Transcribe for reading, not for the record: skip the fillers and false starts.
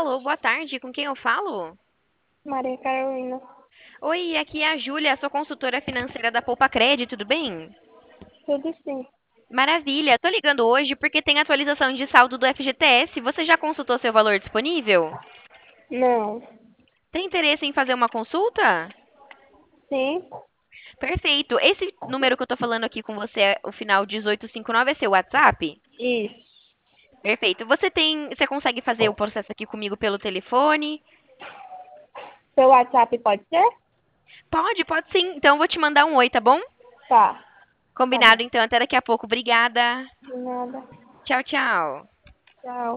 Alô, boa tarde. Com quem eu falo? Maria Carolina. Oi, aqui é a Júlia, sou consultora financeira da Poupa Cred, tudo bem? Tudo sim. Maravilha. Tô ligando hoje porque tem atualização de saldo do FGTS. Você já consultou seu valor disponível? Não. Tem interesse em fazer uma consulta? Sim. Perfeito. Esse número que eu tô falando aqui com você, o final 1859, é seu WhatsApp? Isso. Perfeito. Você consegue fazer o processo aqui comigo pelo telefone? Seu WhatsApp pode ser? Pode sim. Então eu vou te mandar um oi, tá bom? Tá. Tá bom. Combinado então, até daqui a pouco. Obrigada. De nada. Tchau, tchau. Tchau.